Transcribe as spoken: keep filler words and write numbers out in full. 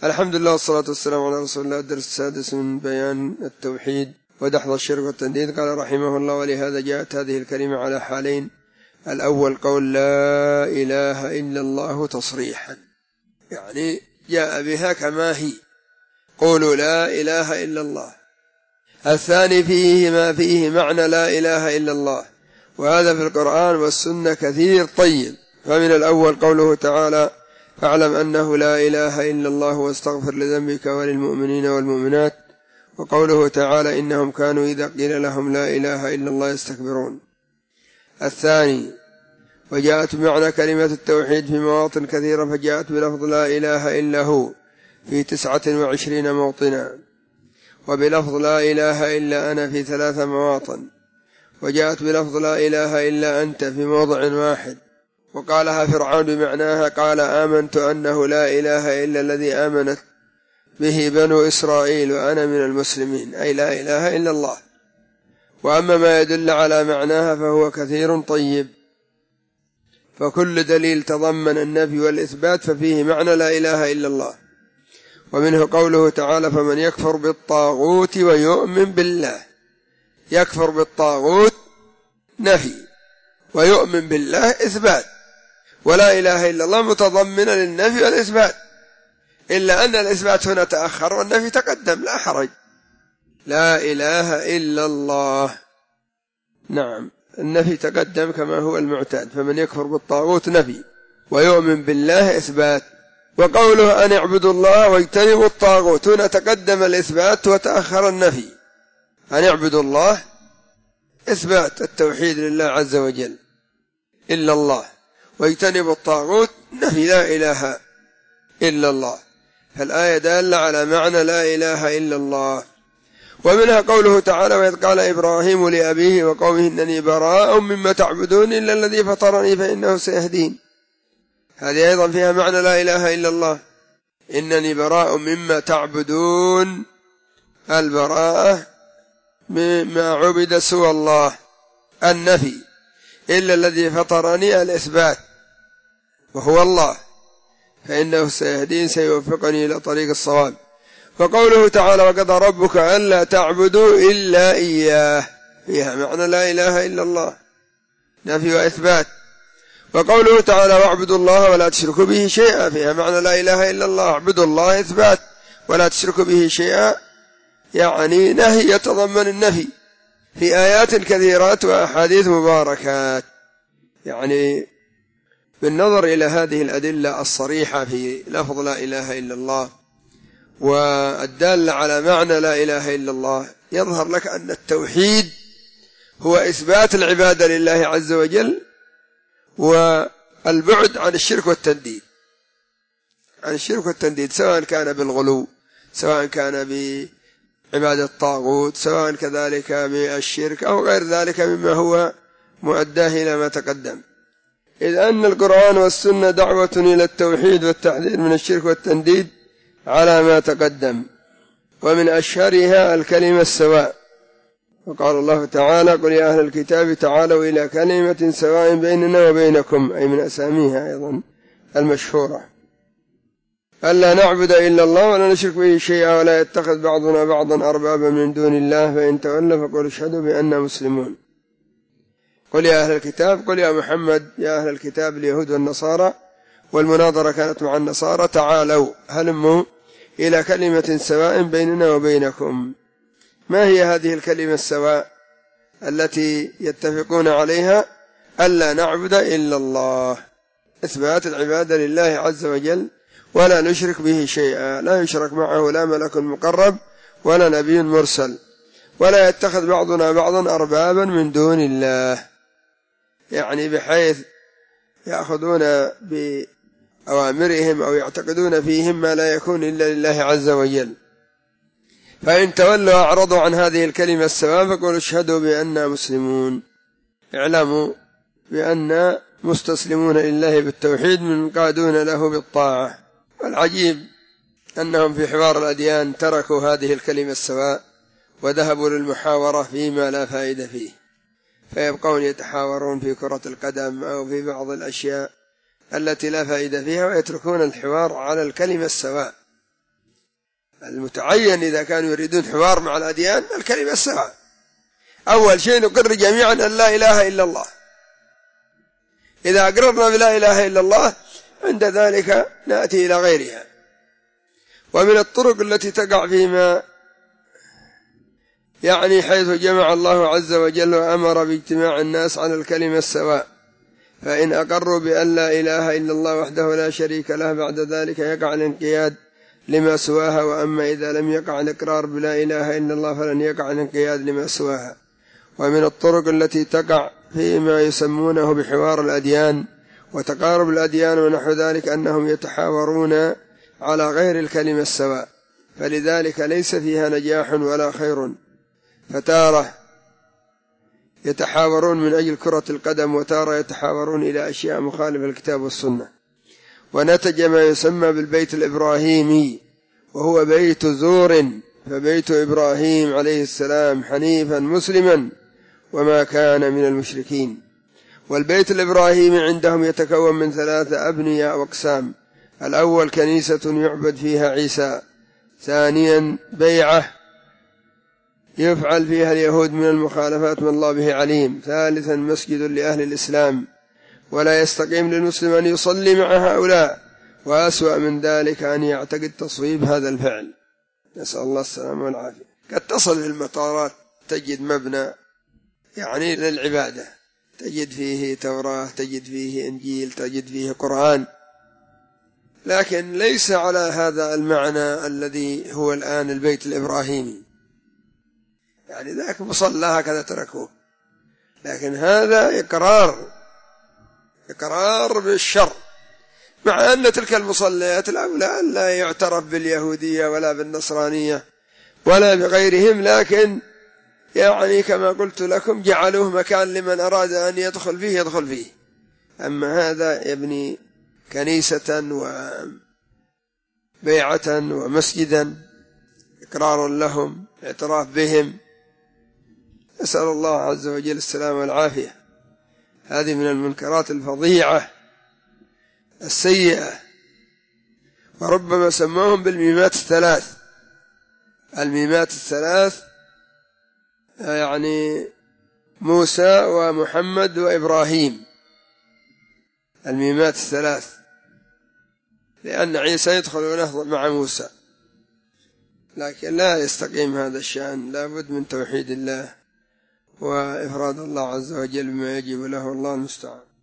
الحمد لله والصلاة والسلام على رسول الله. الدرس السادس من بيان التوحيد ودحض الشرك والتنديد. قال رحمه الله: ولهذا جاءت هذه الكلمة على حالين: الأول قول لا إله إلا الله تصريحا، يعني جاء بها كما هي، قولوا لا إله إلا الله. الثاني فيه ما فيه معنى لا إله إلا الله، وهذا في القرآن والسنة كثير طيب. فمن الأول قوله تعالى: فاعلم أنه لا إله إلا الله واستغفر لذنبك وللمؤمنين والمؤمنات. وقوله تعالى: إنهم كانوا إذا قيل لهم لا إله إلا الله يستكبرون. الثاني: وجاءت بمعنى كلمة التوحيد في مواطن كثيرة، فجاءت بلفظ لا إله إلا هو في تسعة وعشرين موطنا، وبلفظ لا إله إلا أنا في ثلاث مواطن، وجاءت بلفظ لا إله إلا أنت في موضع واحد. وقالها فرعون بمعناها، قال: آمنت أنه لا إله إلا الذي آمنت به بنو إسرائيل وأنا من المسلمين، أي لا إله إلا الله. وأما ما يدل على معناها فهو كثير طيب، فكل دليل تضمن النفي والإثبات ففيه معنى لا إله إلا الله. ومنه قوله تعالى: فمن يكفر بالطاغوت ويؤمن بالله. يكفر بالطاغوت نفي، ويؤمن بالله إثبات، ولا إله إلا الله متضمنة للنفي والإثبات، إلا أن الإثبات هنا تأخر والنفي تقدم، لا حرج. لا إله إلا الله، نعم، النفي تقدم كما هو المعتاد. فمن يكفر بالطاغوت نفي، ويؤمن بالله إثبات. وقوله أن اعبدوا الله واجتنبوا الطاغوت، هنا تقدم الإثبات وتأخر النفي. أن اعبدوا الله إثبات التوحيد لله عز وجل إلا الله، واجتنبوا الطاغوت نفي لا إله إلا الله. فالآية دالة على معنى لا إله إلا الله. ومنها قوله تعالى: وإذ قال إبراهيم لأبيه وقومه إنني براء مما تعبدون إلا الذي فطرني فإنه سيهدين. هذه أيضا فيها معنى لا إله إلا الله: إنني براء مما تعبدون، البراءة مما عبد سوى الله، النفي، إلا الذي فطرني الإثبات وهو الله، فإنه سيهدين، سيوفقني إلى طريق الصواب. وقوله تعالى: وقضى ربك ألا تعبدوا إلا إياه، فيها معنى لا إله إلا الله، نفي وإثبات. وقوله تعالى: واعبدوا الله ولا تشركوا به شيئا، فيها معنى لا إله إلا الله، اعبدوا الله إثبات، ولا تشركوا به شيئا يعني نهي يتضمن النفي في آيات كثيرات وأحاديث مباركات. يعني بالنظر إلى هذه الأدلة الصريحة في لفظ لا إله إلا الله والدالة على معنى لا إله إلا الله، يظهر لك أن التوحيد هو إثبات العبادة لله عز وجل، والبعد عن الشرك والتنديد، عن الشرك والتنديد، سواء كان بالغلو، سواء كان بعبادة الطاغوت، سواء كذلك بالشرك أو غير ذلك مما هو مؤداه إلى ما تقدم. إذ أن القرآن والسنة دعوة إلى التوحيد والتحذير من الشرك والتنديد على ما تقدم، ومن أشهرها الكلمة السواء. وقال الله تعالى: قل يا أهل الكتاب تعالوا إلى كلمة سواء بيننا وبينكم، أي من أساميها أيضا المشهورة: ألا نعبد إلا الله ولا نشرك به شيئا ولا يتخذ بعضنا بعضا أربابا من دون الله، فإن تولوا فقولوا اشهدوا بأننا مسلمون. قل يا أهل الكتاب، قل يا محمد يا أهل الكتاب اليهود والنصارى، والمناظرة كانت مع النصارى: تعالوا هلموا إلى كلمة سواء بيننا وبينكم. ما هي هذه الكلمة السواء التي يتفقون عليها؟ ألا نعبد إلا الله، إثبات العبادة لله عز وجل، ولا نشرك به شيئا، لا يشرك معه لا ملك مقرب ولا نبي مرسل، ولا يتخذ بعضنا بعضا أربابا من دون الله، يعني بحيث يأخذون بأوامرهم أو يعتقدون فيهم ما لا يكون إلا لله عز وجل. فإن تولوا أعرضوا عن هذه الكلمة السواء فقولوا اشهدوا بأننا مسلمون، اعلموا بأننا مستسلمون لله بالتوحيد منقادون له بالطاعة. والعجيب أنهم في حوار الأديان تركوا هذه الكلمة السواء وذهبوا للمحاورة فيما لا فائدة فيه، فيبقون يتحاورون في كرة القدم أو في بعض الأشياء التي لا فائدة فيها، ويتركون الحوار على الكلمة السواء. المتعين إذا كانوا يريدون حوار مع الأديان الكلمة السواء. أول شيء نقر جميعا أن لا إله إلا الله. إذا أقررنا بلا إله إلا الله عند ذلك نأتي إلى غيرها. ومن الطرق التي تقع فيما يعني حيث جمع الله عز وجل وأمر باجتماع الناس على الكلمة السواء، فإن أقروا بأن لا إله إلا الله وحده لا شريك له بعد ذلك يقع الانقياد لما سواها. وأما إذا لم يقع الإقرار بلا إله إلا الله فلن يقع الانقياد لما سواها. ومن الطرق التي تقع فيما يسمونه بحوار الأديان وتقارب الأديان ونحو ذلك أنهم يتحاورون على غير الكلمة السواء، فلذلك ليس فيها نجاح ولا خير. فتارة يتحاورون من أجل كرة القدم، وتارة يتحاورون إلى أشياء مخالفة للكتاب والسنة. ونتج ما يسمى بالبيت الإبراهيمي، وهو بيت زور، فبيت إبراهيم عليه السلام حنيفا مسلما وما كان من المشركين. والبيت الإبراهيمي عندهم يتكون من ثلاثة أبنية وأقسام: الأول كنيسة يعبد فيها عيسى، ثانيا بيعة يفعل فيها اليهود من المخالفات من الله به عليم، ثالثا مسجد لأهل الإسلام. ولا يستقيم للمسلم أن يصلي مع هؤلاء، وأسوأ من ذلك أن يعتقد تصويب هذا الفعل، نسأل الله السلامة والعافية. قد تصل في المطارات تجد مبنى يعني للعبادة، تجد فيه توراة، تجد فيه إنجيل، تجد فيه قرآن، لكن ليس على هذا المعنى الذي هو الآن البيت الإبراهيمي، يعني ذاك مصلى هكذا تركوه. لكن هذا إقرار إقرار بالشر، مع أن تلك المصليات الأولى لا يعترف باليهودية ولا بالنصرانية ولا بغيرهم، لكن يعني كما قلت لكم جعلوه مكان لمن أراد أن يدخل فيه يدخل فيه. أما هذا يبني كنيسة وبيعة ومسجدا إقرار لهم، اعتراف بهم، أسأل الله عز وجل السلامة والعافية. هذه من المنكرات الفظيعة السيئة. وربما سموهم بالميمات الثلاث. الميمات الثلاث يعني موسى ومحمد وإبراهيم، الميمات الثلاث، لأن عيسى يدخل ونهض مع موسى. لكن لا يستقيم هذا الشأن، لا بد من توحيد الله وإفراد الله عز وجل بما يجب له، الله المستعان.